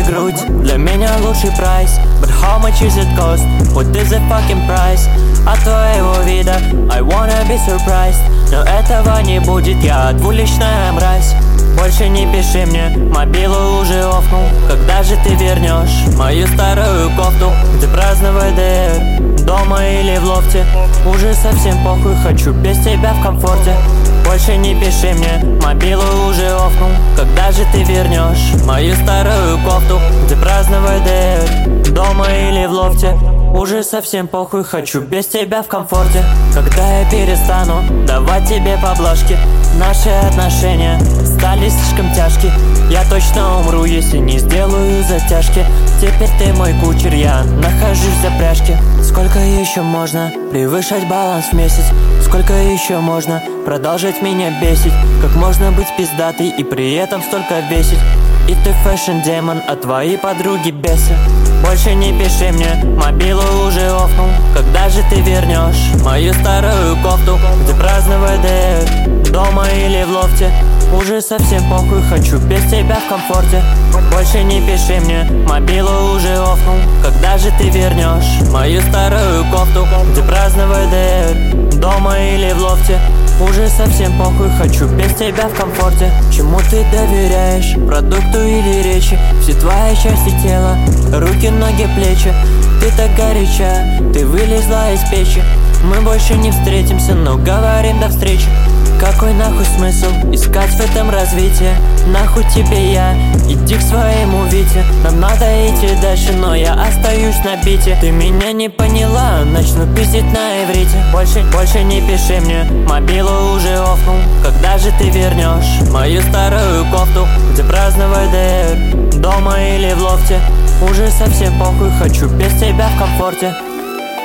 грудь для меня лучший прайс. But how much is it cost? What is the fucking price? От твоего вида I wanna be surprised. Но этого не будет, я двуличная мразь. Больше не пиши мне, мобилу уже офнул. Когда же ты вернешь мою старую кофту? Где праздновать ДР, дома или в лофте? Уже совсем похуй, хочу без тебя в комфорте. Больше не пиши мне, мобилу уже офнул. Когда же ты вернешь мою старую кофту? Где праздновать ДР, дома или в лофте? Уже совсем похуй, хочу без тебя в комфорте. Когда я перестану давать тебе поблажки? Наши отношения стали слишком тяжки. Я точно умру, если не сделаю затяжки. Теперь ты мой кучер, я нахожусь в запряжке. Сколько еще можно превышать баланс в месяц? Сколько еще можно продолжать меня бесить? Как можно быть пиздатой и при этом столько весить? И ты фэшн-демон, а твои подруги бесы. Больше не пиши мне, мобилу уже офнул. Когда же ты вернешь мою старую кофту? Где праздновать ДР, дома или в лофте? Уже совсем похуй, хочу без тебя в комфорте. Больше не пиши мне, мобилу уже офнул. Когда же ты вернешь мою старую кофту? Где праздновать ДР, дома или в лофте? Уже совсем похуй, хочу без тебя в комфорте. Чему ты доверяешь, продукту или речи? Все твои части тела, руки, ноги, плечи. Ты так горяча, ты вылезла из печи. Мы больше не встретимся, но говорим до встречи. Какой нахуй смысл искать в этом развитие? Нахуй тебе я, иди к своему Вите. Нам надо идти дальше, но я остаюсь на бите. Ты меня не поняла, начну пиздить на иврите. Больше не пиши мне, мобилу уже офнул. Когда же ты вернешь мою старую кофту? Где праздновать ДР, дома или в лофте? Уже совсем похуй, хочу без тебя в комфорте.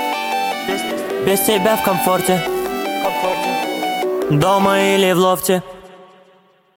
Без тебя в комфорте. Дома или в лофте.